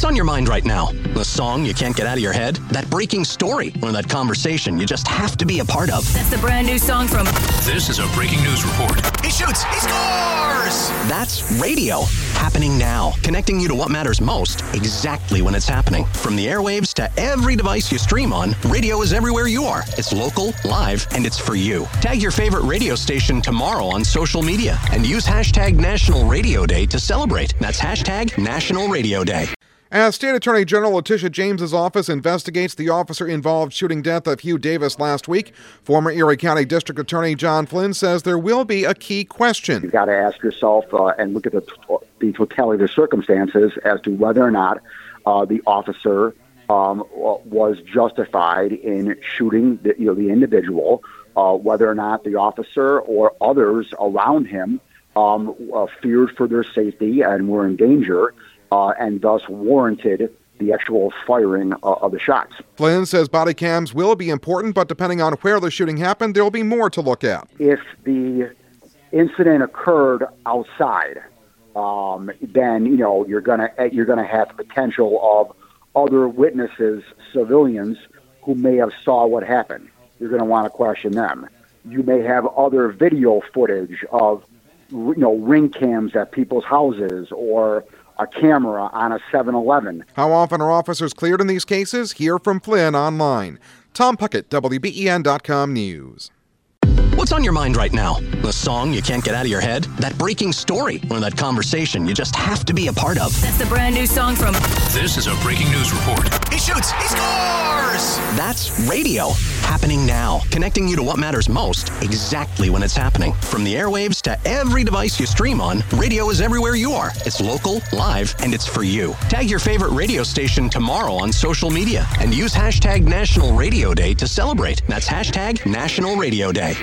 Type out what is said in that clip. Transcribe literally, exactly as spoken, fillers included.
What's on your mind right now? The song you can't get out of your head? That breaking story? Or that conversation you just have to be a part of? That's the brand new song from... This is a breaking news report. He shoots! He scores! That's radio. Happening now. Connecting you to what matters most, exactly when it's happening. From the airwaves to every device you stream on, radio is everywhere you are. It's local, live, and it's for you. Tag your favorite radio station tomorrow on social media and use hashtag National Radio Day to celebrate. That's hashtag National Radio Day. As State Attorney General Letitia James's office investigates the officer-involved shooting death of Hugh Davis last week, former Erie County District Attorney John Flynn says there will be a key question. You've got to ask yourself uh, and look at the, the totality of the circumstances as to whether or not uh, the officer um, was justified in shooting the, you know, the individual, uh, whether or not the officer or others around him um, uh, feared for their safety and were in danger. Uh, and thus warranted the actual firing uh, of the shots. Flynn says body cams will be important, but depending on where the shooting happened, there will be more to look at. If the incident occurred outside, um, then you know you're gonna you're gonna have the potential of other witnesses, civilians who may have saw what happened. You're going to want to question them. You may have other video footage of you know ring cams at people's houses or a camera on a seven eleven. How often are officers cleared in these cases? Hear from Flynn online. Tom Puckett, W B E N dot com News. What's on your mind right now? The song you can't get out of your head? That breaking story? Or that conversation you just have to be a part of? That's the brand new song from... This is a breaking news report. He shoots! He scores! That's radio. Happening now. Connecting you to what matters most, exactly when it's happening. From the airwaves to every device you stream on, radio is everywhere you are. It's local, live, and it's for you. Tag your favorite radio station tomorrow on social media and use hashtag National Radio Day to celebrate. That's hashtag National Radio Day.